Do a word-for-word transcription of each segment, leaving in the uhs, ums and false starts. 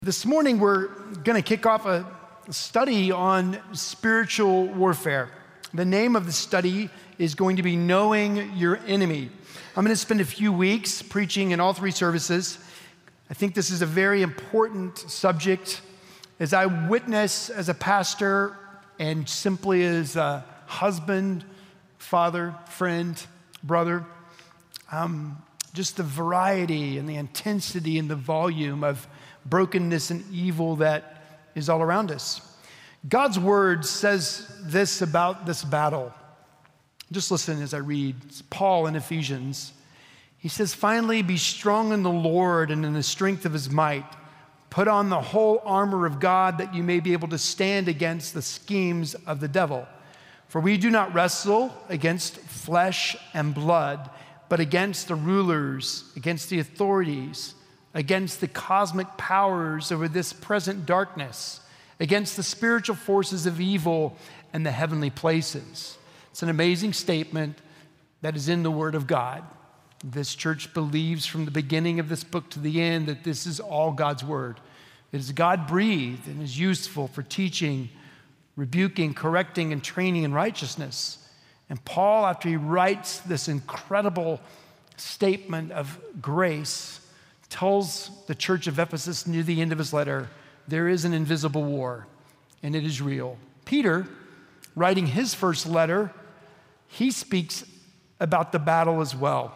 This morning, we're going to kick off a study on spiritual warfare. The name of the study is going to be Knowing Your Enemy. I'm going to spend a few weeks preaching in all three services. I think this is a very important subject as I witness as a pastor and simply as a husband, father, friend, brother, um, just the variety and the intensity and the volume of brokenness and evil that is all around us. God's word says this about this battle. Just listen as I read. It's Paul in Ephesians. He says, "Finally, be strong in the Lord and in the strength of his might. Put on the whole armor of God that you may be able to stand against the schemes of the devil. For we do not wrestle against flesh and blood, but against the rulers, against the authorities, against the cosmic powers over this present darkness, against the spiritual forces of evil in the heavenly places." It's an amazing statement that is in the Word of God. This church believes from the beginning of this book to the end that this is all God's Word. It is God-breathed and is useful for teaching, rebuking, correcting, and training in righteousness. And Paul, after he writes this incredible statement of grace, tells the church of Ephesus near the end of his letter, there is an invisible war, and it is real. Peter, writing his first letter, he speaks about the battle as well.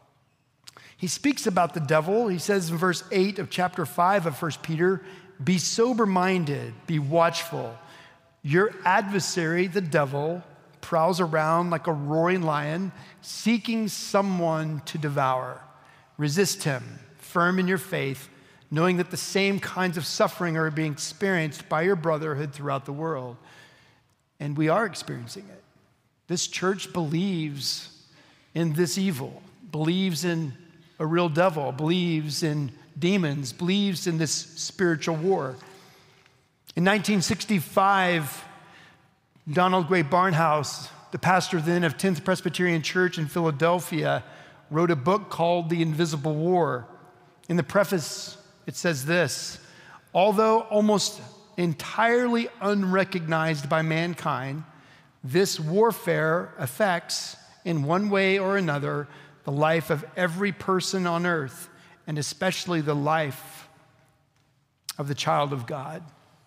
He speaks about the devil. He says in verse eight of chapter five of First Peter, "Be sober-minded, be watchful. Your adversary, the devil, prowls around like a roaring lion, seeking someone to devour. Resist him, firm in your faith, knowing that the same kinds of suffering are being experienced by your brotherhood throughout the world." And we are experiencing it. This church believes in this evil, believes in a real devil, believes in demons, believes in this spiritual war. In nineteen sixty-five, Donald Gray Barnhouse, the pastor then of tenth Presbyterian Church in Philadelphia, wrote a book called The Invisible War. In the preface, it says this: "Although almost entirely unrecognized by mankind, this warfare affects, in one way or another, the life of every person on earth, and especially the life of the child of God."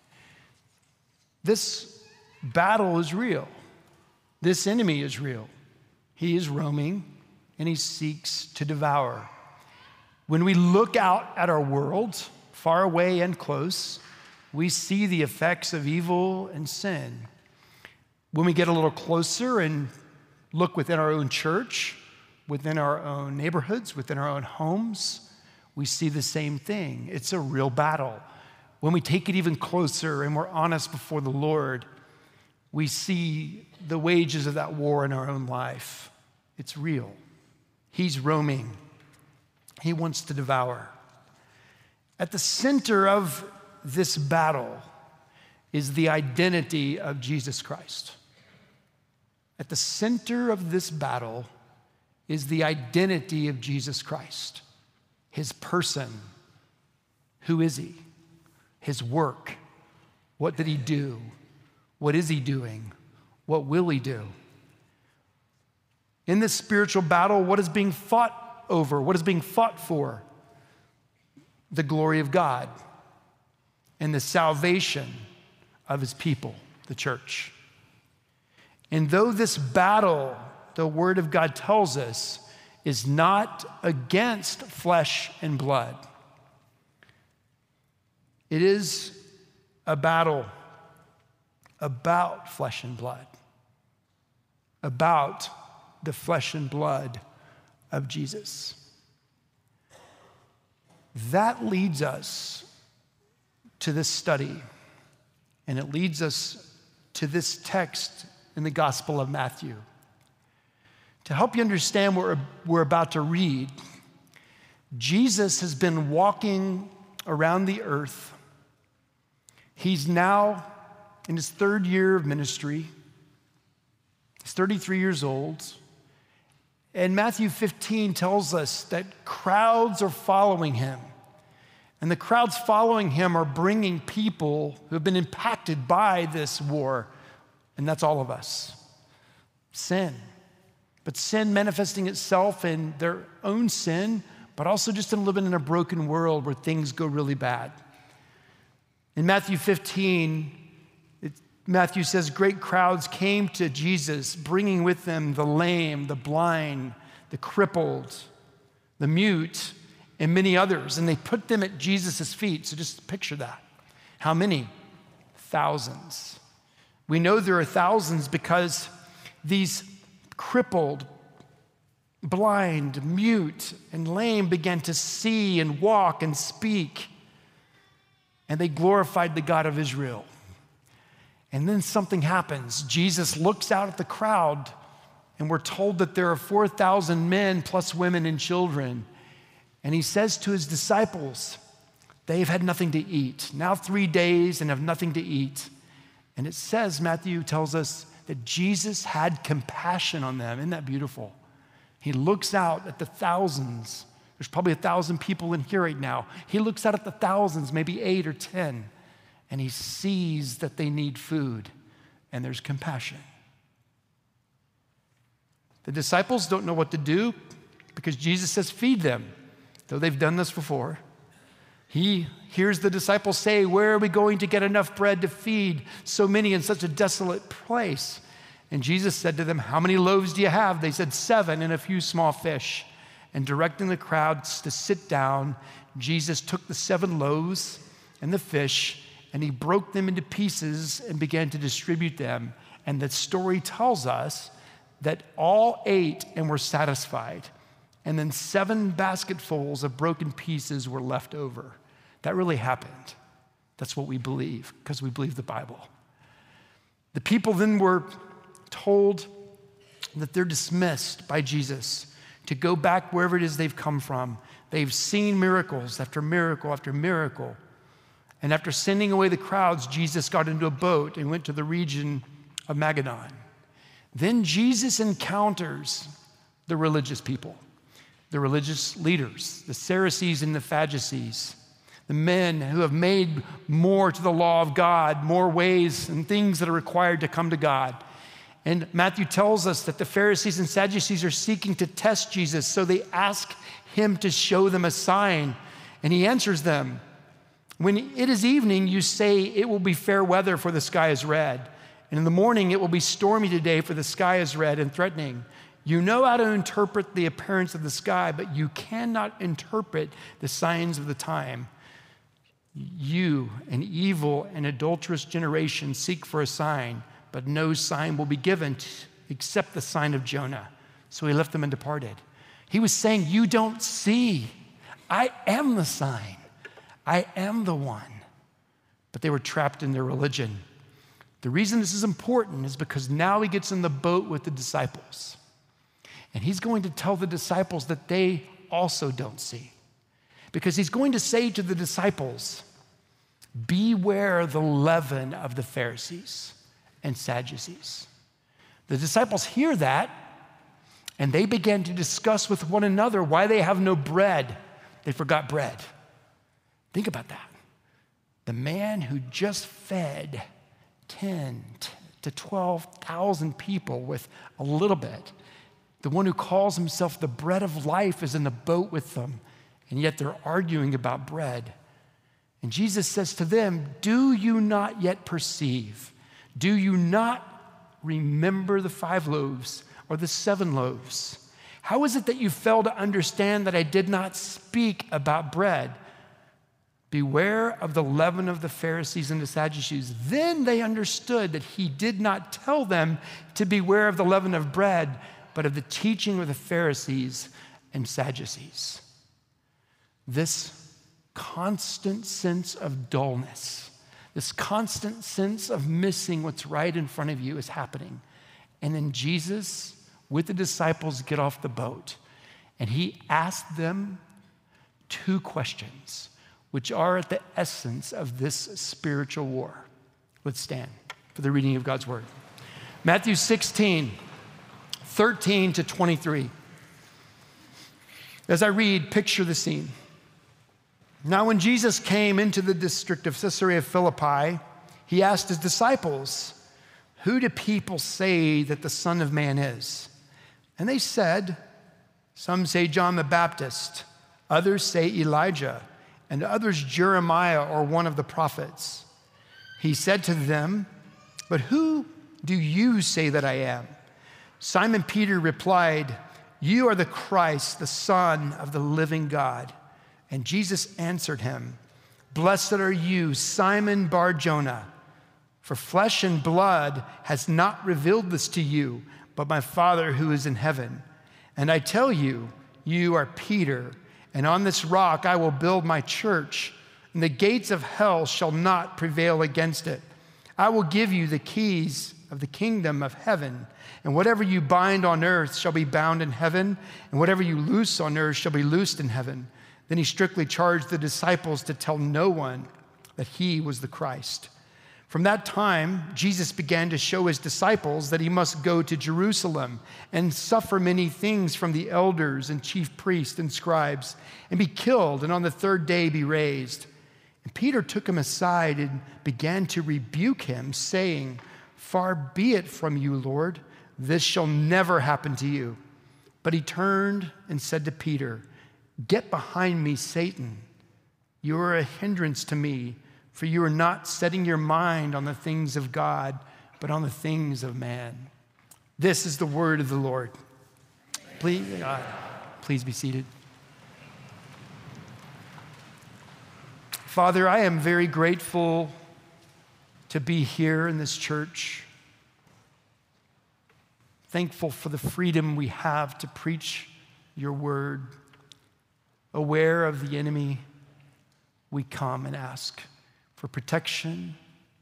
This battle is real. This enemy is real. He is roaming, and he seeks to devour. When we look out at our world, far away and close, we see the effects of evil and sin. When we get a little closer and look within our own church, within our own neighborhoods, within our own homes, we see the same thing. It's a real battle. When we take it even closer and we're honest before the Lord, we see the wages of that war in our own life. It's real. He's roaming. He wants to devour. At the center of this battle is the identity of Jesus Christ. At the center of this battle is the identity of Jesus Christ, his person. Who is he? His work. What did he do? What is he doing? What will he do? In this spiritual battle, what is being fought over? What is being fought for? The glory of God and the salvation of his people, the church. And though this battle, the Word of God tells us, is not against flesh and blood, it is a battle about flesh and blood, about the flesh and blood of Jesus. That leads us to this study, and it leads us to this text in the Gospel of Matthew. To help you understand what we're, we're about to read, Jesus has been walking around the earth. He's now in his third year of ministry. He's thirty-three years old. And Matthew fifteen tells us that crowds are following him. And the crowds following him are bringing people who have been impacted by this war. And that's all of us. Sin. But sin manifesting itself in their own sin, but also just in living in a broken world where things go really bad. In Matthew fifteen, it, Matthew says, great crowds came to Jesus, bringing with them the lame, the blind, the crippled, the mute, and many others, and they put them at Jesus' feet. So just picture that. How many? Thousands. We know there are thousands because these crippled, blind, mute, and lame began to see and walk and speak, and they glorified the God of Israel. And then something happens. Jesus looks out at the crowd, and we're told that there are four thousand men plus women and children. And he says to his disciples, they've had nothing to eat. Now three days and have nothing to eat. And it says, Matthew tells us, that Jesus had compassion on them. Isn't that beautiful? He looks out at the thousands. There's probably a thousand people in here right now. He looks out at the thousands, maybe eight or ten, and he sees that they need food, and there's compassion. The disciples don't know what to do because Jesus says, feed them. Though they've done this before, he hears the disciples say, where are we going to get enough bread to feed so many in such a desolate place? And Jesus said to them, how many loaves do you have? They said, seven and a few small fish. And directing the crowds to sit down, Jesus took the seven loaves and the fish, and he broke them into pieces and began to distribute them. And the story tells us that all ate and were satisfied. And then seven basketfuls of broken pieces were left over. That really happened. That's what we believe, because we believe the Bible. The people then were told that they're dismissed by Jesus to go back wherever it is they've come from. They've seen miracles after miracle after miracle. And after sending away the crowds, Jesus got into a boat and went to the region of Magadan. Then Jesus encounters the religious people. The religious leaders, the Pharisees and the Sadducees, the men who have made more to the law of God, more ways and things that are required to come to God. And Matthew tells us that the Pharisees and Sadducees are seeking to test Jesus, so they ask him to show them a sign. And he answers them, when it is evening, you say it will be fair weather, for the sky is red. And in the morning, it will be stormy today, for the sky is red and threatening. You know how to interpret the appearance of the sky, but you cannot interpret the signs of the time. You, an evil and adulterous generation, seek for a sign, but no sign will be given except the sign of Jonah. So he left them and departed. He was saying, you don't see. I am the sign. I am the one. But they were trapped in their religion. The reason this is important is because now he gets in the boat with the disciples. And he's going to tell the disciples that they also don't see. Because he's going to say to the disciples, beware the leaven of the Pharisees and Sadducees. The disciples hear that, and they began to discuss with one another why they have no bread. They forgot bread. Think about that. The man who just fed ten to twelve thousand people with a little bit, the one who calls himself the bread of life, is in the boat with them, and yet they're arguing about bread. And Jesus says to them, do you not yet perceive? Do you not remember the five loaves or the seven loaves? How is it that you fail to understand that I did not speak about bread? Beware of the leaven of the Pharisees and the Sadducees. Then they understood that he did not tell them to beware of the leaven of bread, but of the teaching of the Pharisees and Sadducees. This constant sense of dullness, this constant sense of missing what's right in front of you is happening. And then Jesus, with the disciples, get off the boat, and he asked them two questions, which are at the essence of this spiritual war. Let's stand for the reading of God's word. Matthew sixteen, thirteen to twenty-three. As I read, picture the scene. Now, when Jesus came into the district of Caesarea Philippi, he asked his disciples, "Who do people say that the Son of Man is?" And they said, "Some say John the Baptist, others say Elijah, and others Jeremiah or one of the prophets." He said to them, "But who do you say that I am?" Simon Peter replied, "You are the Christ, the Son of the living God." And Jesus answered him, "Blessed are you, Simon Bar-Jonah, for flesh and blood has not revealed this to you, but my Father who is in heaven. And I tell you, you are Peter, and on this rock I will build my church, and the gates of hell shall not prevail against it. I will give you the keys of the kingdom of heaven, and whatever you bind on earth shall be bound in heaven, and whatever you loose on earth shall be loosed in heaven." Then he strictly charged the disciples to tell no one that he was the Christ. From that time, Jesus began to show his disciples that he must go to Jerusalem and suffer many things from the elders and chief priests and scribes, and be killed, and on the third day be raised. And Peter took him aside and began to rebuke him, saying, "Far be it from you, Lord, this shall never happen to you." But he turned and said to Peter, "Get behind me, Satan. You are a hindrance to me, for you are not setting your mind on the things of God, but on the things of man." This is the word of the Lord. Please, uh, please be seated. Father, I am very grateful to be here in this church. Thankful for the freedom we have to preach your word. Aware of the enemy, we come and ask for protection,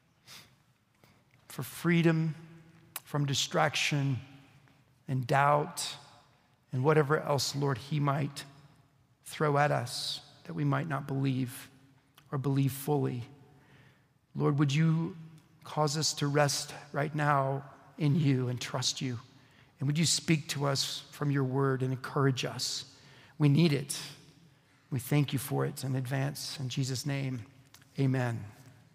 for freedom from distraction and doubt and whatever else, Lord, he might throw at us that we might not believe or believe fully. Lord, would you cause us to rest right now in you and trust you? And would you speak to us from your word and encourage us? We need it. We thank you for it in advance. In Jesus' name, amen.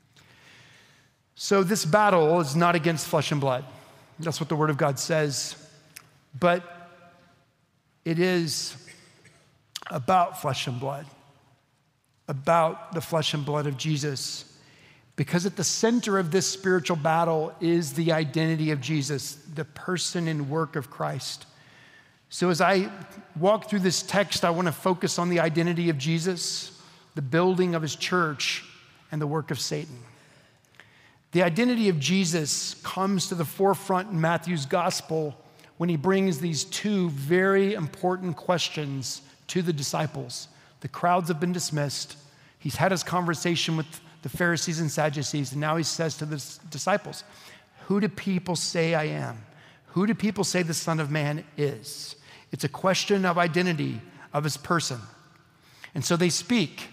So this battle is not against flesh and blood. That's what the Word of God says. But it is about flesh and blood, about the flesh and blood of Jesus. Because at the center of this spiritual battle is the identity of Jesus, the person and work of Christ. So as I walk through this text, I want to focus on the identity of Jesus, the building of his church, and the work of Satan. The identity of Jesus comes to the forefront in Matthew's gospel when he brings these two very important questions to the disciples. The crowds have been dismissed. He's had his conversation with the Pharisees and Sadducees, and now he says to the disciples, "Who do people say I am? Who do people say the Son of Man is?" It's a question of identity of his person. And so they speak.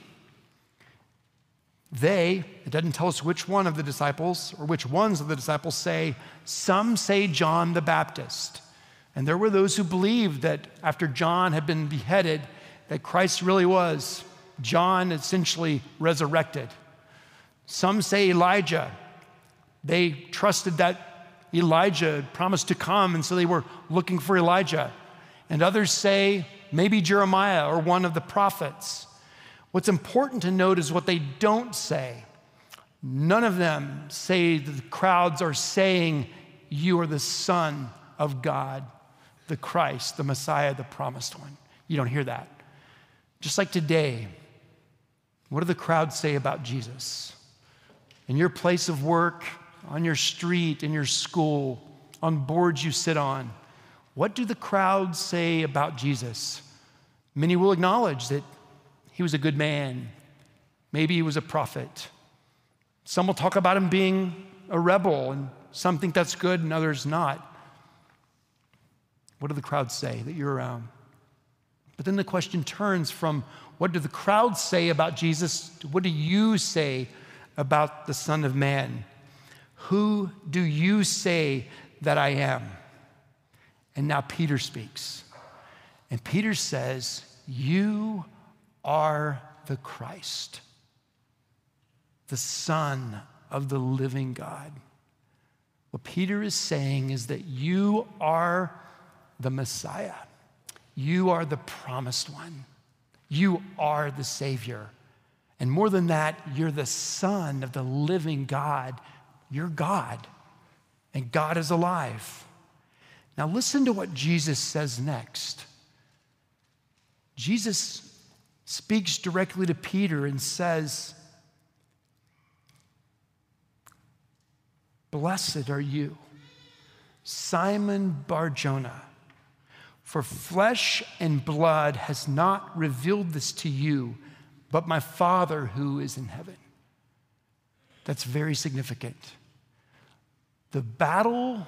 They, it doesn't tell us which one of the disciples or which ones of the disciples say, some say John the Baptist. And there were those who believed that after John had been beheaded, that Christ really was John essentially resurrected. Some say Elijah. They trusted that Elijah had promised to come, and so they were looking for Elijah. And others say maybe Jeremiah or one of the prophets. What's important to note is what they don't say. None of them say that the crowds are saying, "You are the Son of God, the Christ, the Messiah, the promised one." You don't hear that. Just like today, what do the crowds say about Jesus? In your place of work, on your street, in your school, on boards you sit on, what do the crowds say about Jesus? Many will acknowledge that he was a good man. Maybe he was a prophet. Some will talk about him being a rebel, and some think that's good and others not. What do the crowds say that you're around? But then the question turns from what do the crowds say about Jesus to what do you say about the Son of Man? Who do you say that I am? And now Peter speaks. And Peter says, "You are the Christ, the Son of the living God. What Peter is saying is that you are the Messiah. You are the promised one. You are the Savior. And more than that, you're the Son of the living God. You're God, and God is alive. Now listen to what Jesus says next. Jesus speaks directly to Peter and says, "Blessed are you, Simon Bar-Jonah, for flesh and blood has not revealed this to you, but my Father who is in heaven." That's very significant. The battle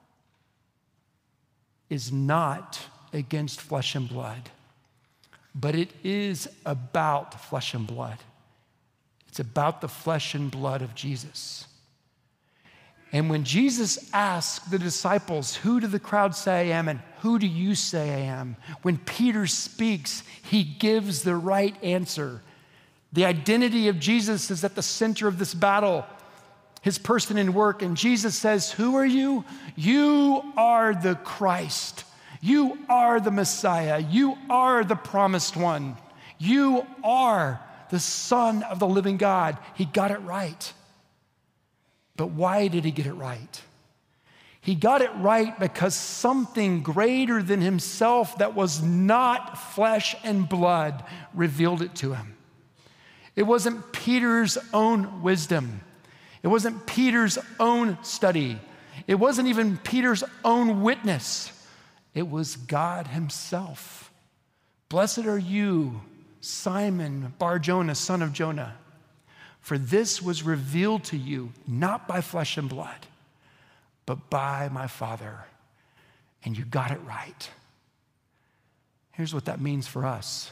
is not against flesh and blood, but it is about flesh and blood. It's about the flesh and blood of Jesus. And when Jesus asked the disciples, "Who do the crowd say I am, and who do you say I am?" When Peter speaks, he gives the right answer. The identity of Jesus is at the center of this battle, his person and work. And Jesus says, "Who are you? You are the Christ. You are the Messiah. You are the promised one. You are the Son of the living God." He got it right. But why did he get it right? He got it right because something greater than himself that was not flesh and blood revealed it to him. It wasn't Peter's own wisdom. It wasn't Peter's own study. It wasn't even Peter's own witness. It was God himself. "Blessed are you, Simon Bar-Jonah, son of Jonah, for this was revealed to you not by flesh and blood, but by my Father." And you got it right. Here's what that means for us.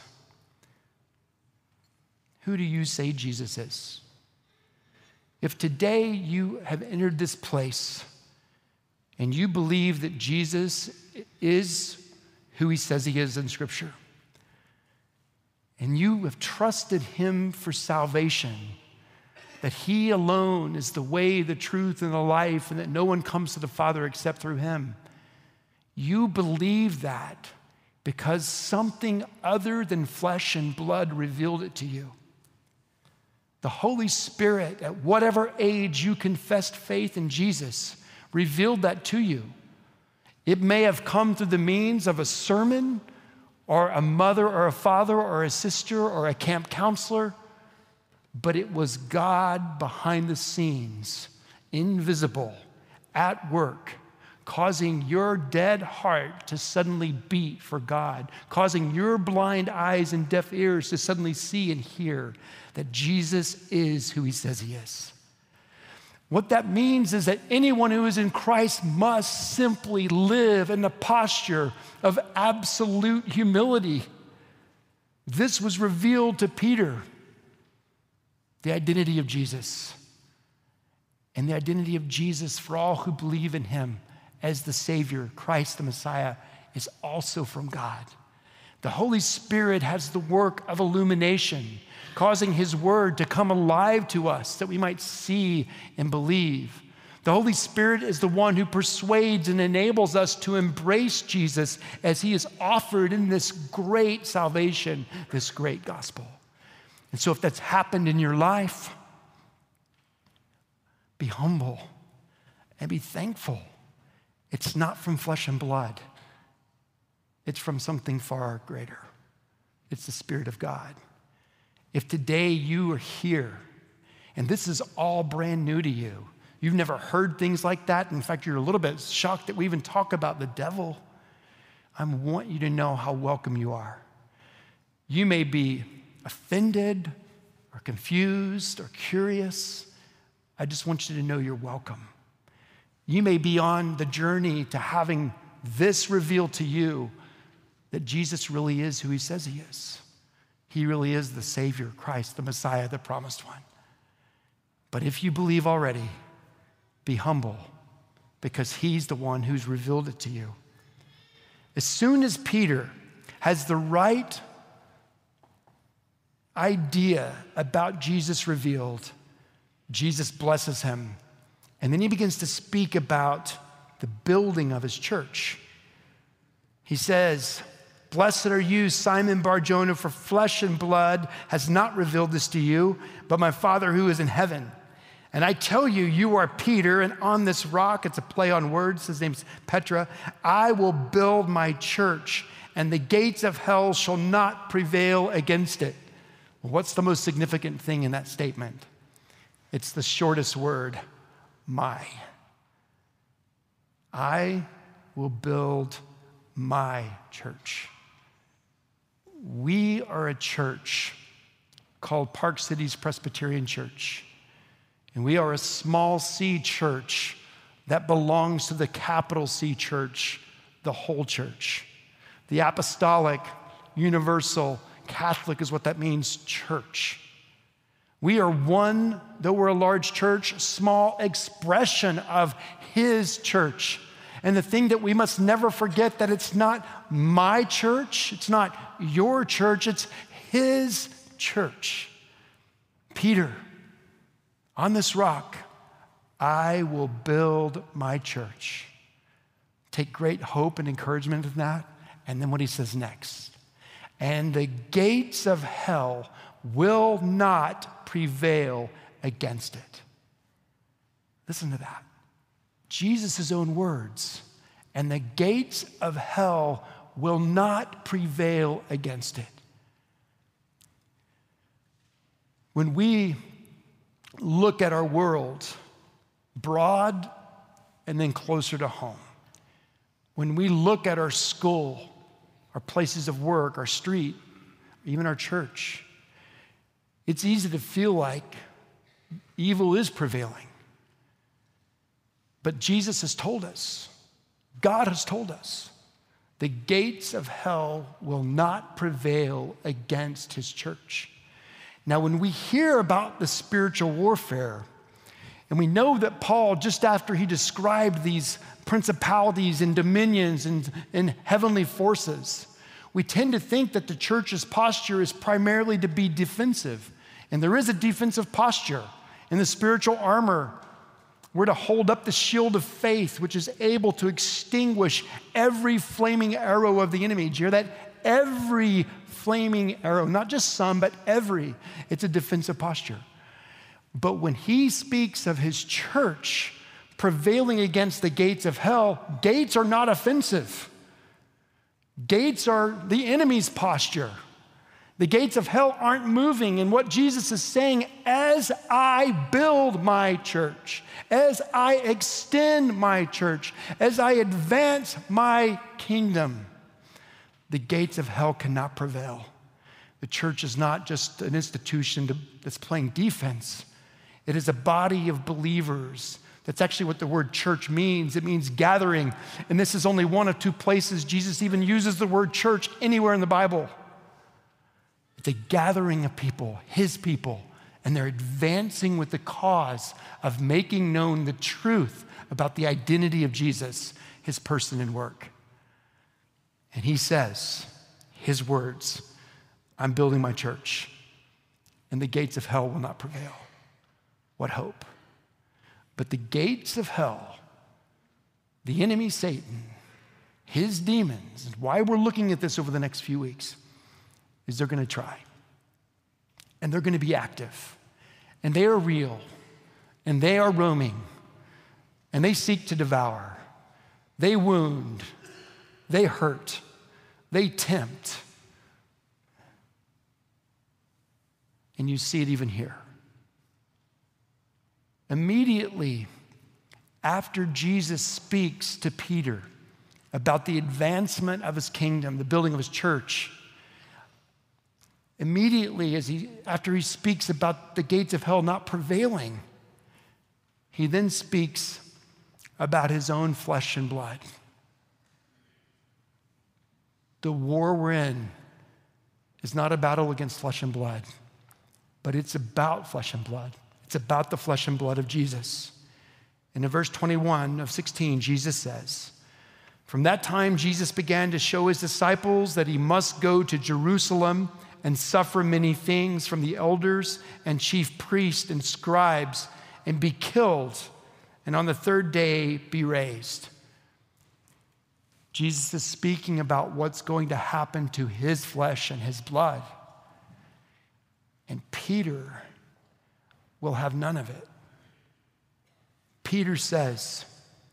Who do you say Jesus is? If today you have entered this place and you believe that Jesus is who he says he is in Scripture, and you have trusted him for salvation, that he alone is the way, the truth, and the life, and that no one comes to the Father except through him, you believe that because something other than flesh and blood revealed it to you. The Holy Spirit, at whatever age you confessed faith in Jesus, revealed that to you. It may have come through the means of a sermon, or a mother or a father or a sister or a camp counselor, but it was God behind the scenes, invisible, at work, causing your dead heart to suddenly beat for God, causing your blind eyes and deaf ears to suddenly see and hear that Jesus is who he says he is. What that means is that anyone who is in Christ must simply live in a posture of absolute humility. This was revealed to Peter, the identity of Jesus, and the identity of Jesus for all who believe in him as the Savior, Christ the Messiah, is also from God. The Holy Spirit has the work of illumination, causing his word to come alive to us that we might see and believe. The Holy Spirit is the one who persuades and enables us to embrace Jesus as he is offered in this great salvation, this great gospel. And so if that's happened in your life, be humble and be thankful. It's not from flesh and blood. It's from something far greater. It's the Spirit of God. If today you are here and this is all brand new to you, you've never heard things like that. In fact, you're a little bit shocked that we even talk about the devil. I want you to know how welcome you are. You may be offended or confused or curious. I just want you to know you're welcome. You may be on the journey to having this revealed to you, that Jesus really is who he says he is. He really is the Savior, Christ, the Messiah, the promised one. But if you believe already, be humble, because he's the one who's revealed it to you. As soon as Peter has the right idea about Jesus revealed, Jesus blesses him. And then he begins to speak about the building of his church. He says, "Blessed are you, Simon Bar-Jonah, for flesh and blood has not revealed this to you, but my Father who is in heaven. And I tell you, you are Peter, and on this rock," it's a play on words, his name's Petra, "I will build my church, and the gates of hell shall not prevail against it." Well, what's the most significant thing in that statement? It's the shortest word, my. I will build my church. We are a church called Park Cities Presbyterian Church. And we are a small C church that belongs to the capital C church, the whole church. The apostolic, universal, Catholic is what that means, church. We are one, though we're a large church, small expression of his church. And the thing that we must never forget, that it's not my church, it's not your church, it's his church. Peter, on this rock, I will build my church. Take great hope and encouragement in that. And then what he says next, and the gates of hell will not prevail against it. Listen to that. Jesus' own words, and the gates of hell will not prevail against it. When we look at our world, broad and then closer to home, when we look at our school, our places of work, our street, even our church, it's easy to feel like evil is prevailing. But Jesus has told us, God has told us, the gates of hell will not prevail against his church. Now, when we hear about the spiritual warfare, and we know that Paul, just after he described these principalities and dominions and, and heavenly forces, we tend to think that the church's posture is primarily to be defensive. And there is a defensive posture. In the spiritual armor, we're to hold up the shield of faith, which is able to extinguish every flaming arrow of the enemy. Did you hear that? Every flaming arrow, not just some, but every. It's a defensive posture. But when he speaks of his church prevailing against the gates of hell, gates are not offensive. Gates are the enemy's posture. The gates of hell aren't moving. And what Jesus is saying, as I build my church, as I extend my church, as I advance my kingdom, the gates of hell cannot prevail. The church is not just an institution to, that's playing defense. It is a body of believers. That's actually what the word church means. It means gathering. And this is only one of two places Jesus even uses the word church anywhere in the Bible. It's a gathering of people, his people, and they're advancing with the cause of making known the truth about the identity of Jesus, his person and work. And he says, his words, I'm building my church, and the gates of hell will not prevail. What hope? But the gates of hell, the enemy Satan, his demons, and why we're looking at this over the next few weeks, is they're going to try. And they're going to be active. And they are real. And they are roaming. And they seek to devour. They wound. They hurt. They tempt. And you see it even here. Immediately after Jesus speaks to Peter about the advancement of his kingdom, the building of his church, immediately as he, after he speaks about the gates of hell not prevailing, he then speaks about his own flesh and blood. The war we're in is not a battle against flesh and blood, but it's about flesh and blood. It's about the flesh and blood of Jesus. And in verse twenty-one of sixteen, Jesus says, from that time, Jesus began to show his disciples that he must go to Jerusalem and suffer many things from the elders and chief priests and scribes, and be killed, and on the third day be raised. Jesus is speaking about what's going to happen to his flesh and his blood. And Peter will have none of it. Peter says,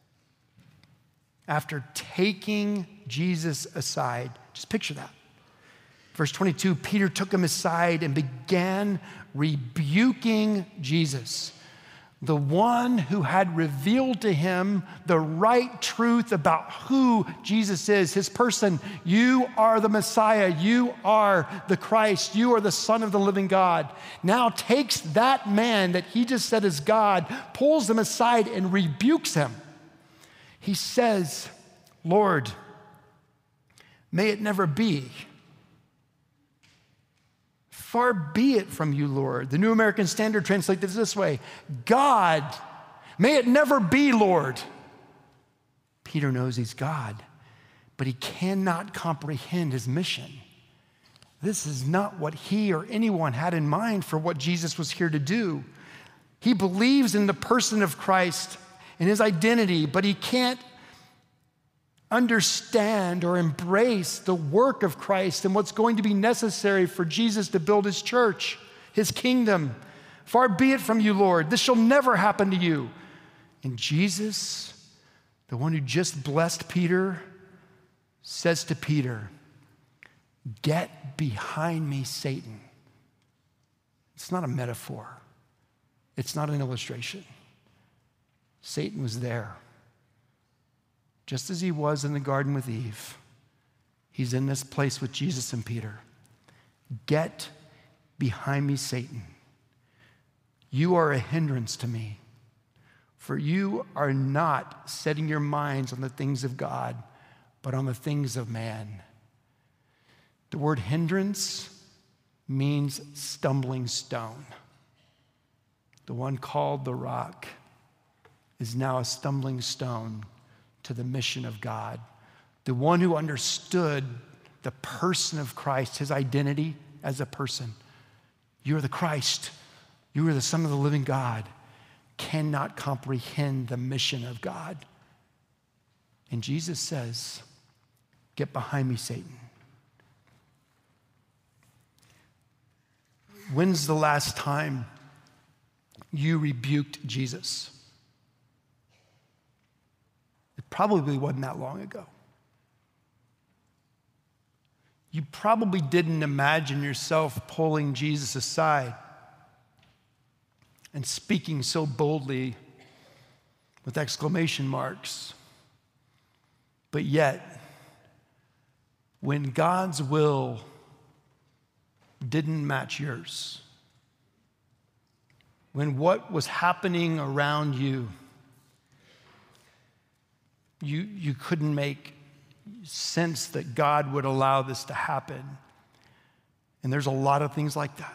after taking Jesus aside, just picture that. Verse twenty-two, Peter took him aside and began rebuking Jesus, the one who had revealed to him the right truth about who Jesus is, his person. You are the Messiah. You are the Christ. You are the Son of the living God. Now takes that man that he just said is God, pulls him aside and rebukes him. He says, Lord, may it never be. Far be it from you, Lord. The New American Standard translates this this way: God, may it never be, Lord. Peter knows he's God, but he cannot comprehend his mission. This is not what he or anyone had in mind for what Jesus was here to do. He believes in the person of Christ and his identity, but he can't understand or embrace the work of Christ and what's going to be necessary for Jesus to build his church, his kingdom. Far be it from you, Lord. This shall never happen to you. And Jesus, the one who just blessed Peter, says to Peter, get behind me, Satan. It's not a metaphor. It's not an illustration. Satan was there. Just as he was in the garden with Eve, he's in this place with Jesus and Peter. Get behind me, Satan. You are a hindrance to me, for you are not setting your minds on the things of God, but on the things of man. The word hindrance means stumbling stone. The one called the rock is now a stumbling stone to the mission of God. The one who understood the person of Christ, his identity as a person. You are the Christ. You are the Son of the living God. Cannot comprehend the mission of God. And Jesus says, get behind me, Satan. When's the last time you rebuked Jesus? It probably wasn't that long ago. You probably didn't imagine yourself pulling Jesus aside and speaking so boldly with exclamation marks. But yet, when God's will didn't match yours, when what was happening around you, you, you couldn't make sense that God would allow this to happen. And there's a lot of things like that.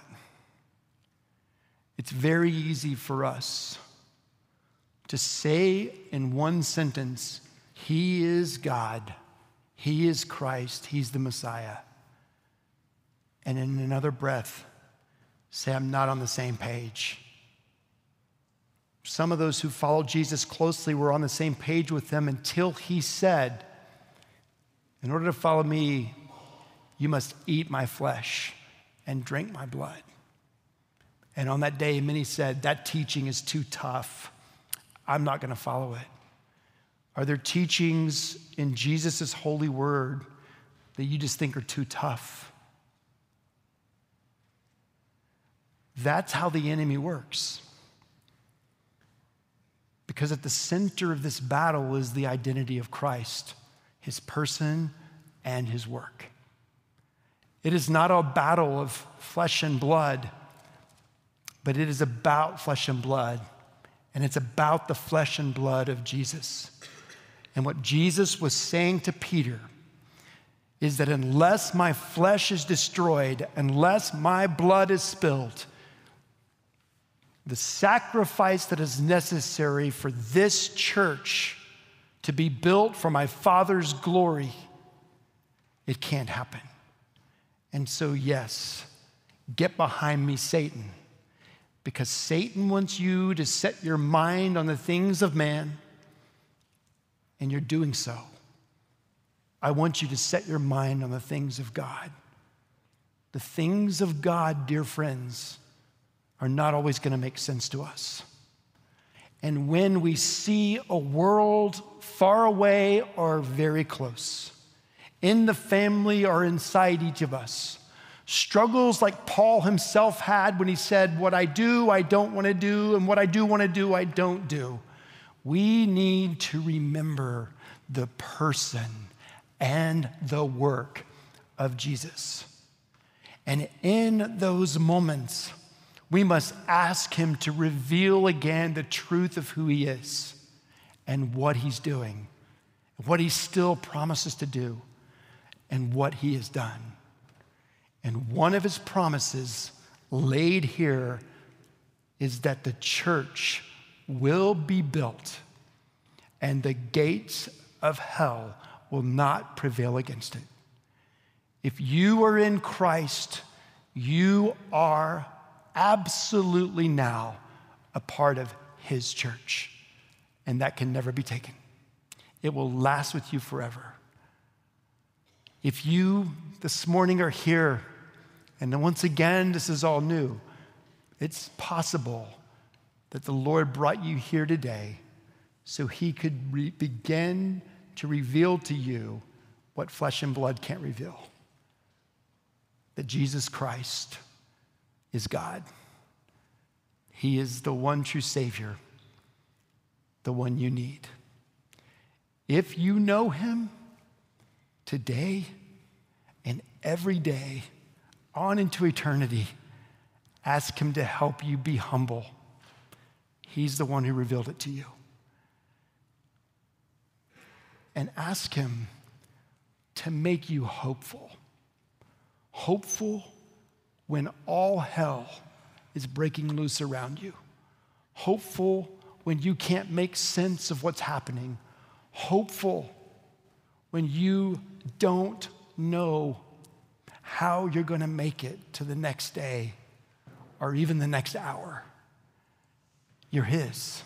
It's very easy for us to say in one sentence, He is God, He is Christ, He's the Messiah. And in another breath, say, I'm not on the same page. Some of those who followed Jesus closely were on the same page with him until he said, in order to follow me, you must eat my flesh and drink my blood. And on that day, many said, that teaching is too tough. I'm not going to follow it. Are there teachings in Jesus' holy word that you just think are too tough? That's how the enemy works. Because at the center of this battle is the identity of Christ, his person and his work. It is not a battle of flesh and blood, but it is about flesh and blood. And it's about the flesh and blood of Jesus. And what Jesus was saying to Peter is that unless my flesh is destroyed, unless my blood is spilled, the sacrifice that is necessary for this church to be built for my Father's glory, it can't happen. And so, yes, get behind me, Satan, because Satan wants you to set your mind on the things of man, and you're doing so. I want you to set your mind on the things of God. The things of God, dear friends, are not always going to make sense to us. And when we see a world far away or very close, in the family or inside each of us, struggles like Paul himself had when he said, what I do, I don't want to do, and what I do want to do, I don't do. We need to remember the person and the work of Jesus. And in those moments, we must ask him to reveal again the truth of who he is and what he's doing, what he still promises to do, and what he has done. And one of his promises laid here is that the church will be built and the gates of hell will not prevail against it. If you are in Christ, you are absolutely now a part of his church, and that can never be taken. It will last with you forever. If you this morning are here, and then once again, this is all new, it's possible that the Lord brought you here today so he could re- begin to reveal to you what flesh and blood can't reveal. That Jesus Christ is God. He is the one true Savior, the one you need. If you know him today and every day on into eternity, ask him to help you be humble. He's the one who revealed it to you. And ask him to make you hopeful. Hopeful when all hell is breaking loose around you. Hopeful when you can't make sense of what's happening. Hopeful when you don't know how you're going to make it to the next day or even the next hour. You're his.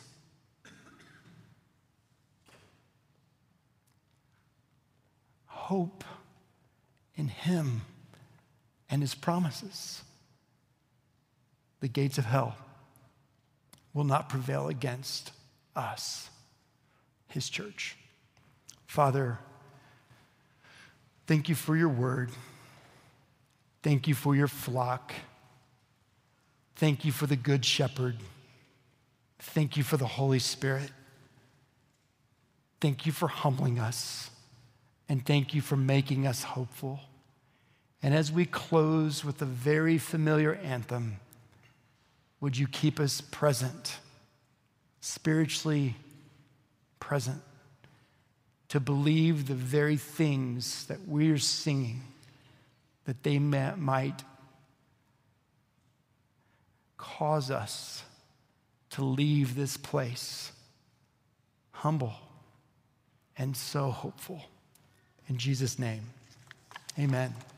Hope in him and his promises. The gates of hell will not prevail against us, his church. Father, thank you for your word. Thank you for your flock. Thank you for the good shepherd. Thank you for the Holy Spirit. Thank you for humbling us. And thank you for making us hopeful. And as we close with a very familiar anthem, would you keep us present, spiritually present, to believe the very things that we're singing, that they may, might cause us to leave this place humble and so hopeful. In Jesus' name, amen.